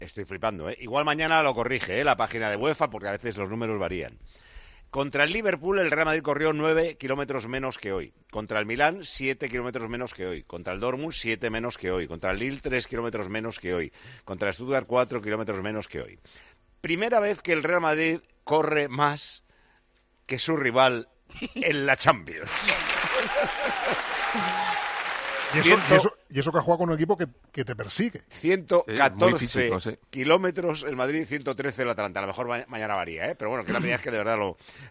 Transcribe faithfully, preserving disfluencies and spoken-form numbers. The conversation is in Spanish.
Estoy flipando, ¿eh? Igual mañana lo corrige, ¿eh? La página de UEFA, porque a veces los números varían. Contra el Liverpool, el Real Madrid corrió nueve kilómetros menos que hoy. Contra el Milán, siete kilómetros menos que hoy. Contra el Dortmund, siete menos que hoy. Contra el Lille, tres kilómetros menos que hoy. Contra el Stuttgart, cuatro kilómetros menos que hoy. Primera vez que el Real Madrid corre más que su rival en la Champions. Y eso, y, eso, y eso que ha jugado con un equipo que, que te persigue. ciento catorce sí, físico, sí. kilómetros el Madrid, ciento trece el Atalanta. A lo mejor ma- mañana varía, ¿eh? Pero bueno, que la primera es que de verdad lo,